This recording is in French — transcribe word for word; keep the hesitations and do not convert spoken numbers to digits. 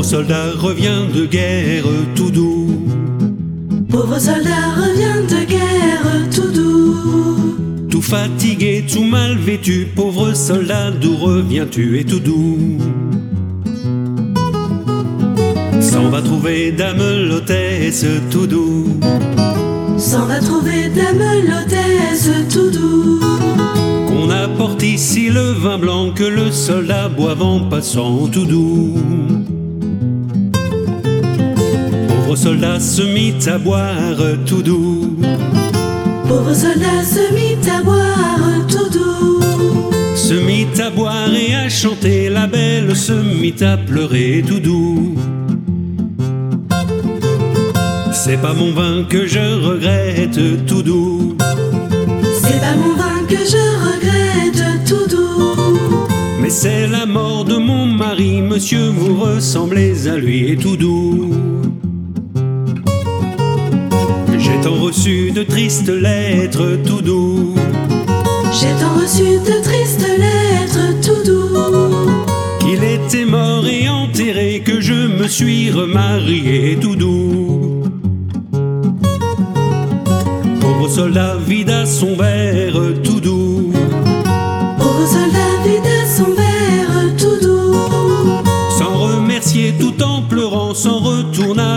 soldat revient de guerre tout doux. Pauvre soldat revient de guerre tout doux. Tout fatigué, tout mal vêtu, pauvre soldat, d'où reviens-tu et tout doux? S'en va trouver dame l'hôtesse tout doux. S'en va trouver dame l'hôtesse tout doux. Qu'on apporte ici le vin blanc que le soldat boive en passant tout doux. Pauvre soldat se mit à boire tout doux. Pauvre soldat se mit à boire tout doux. Se mit à boire et à chanter, la belle se mit à pleurer tout doux. C'est pas mon vin que je regrette tout doux. C'est pas mon vin que je regrette tout doux. Mais c'est la mort de mon mari, monsieur, vous ressemblez à lui et tout doux. J'ai tant reçu de tristes lettres tout doux. J'ai tant reçu de tristes lettres tout doux. Qu'il était mort et enterré, que je me suis remarié tout doux. Pauvre soldat vide à son verre tout doux. Pauvre soldat vide à son verre tout doux. Sans remercier tout en pleurant, s'en retourna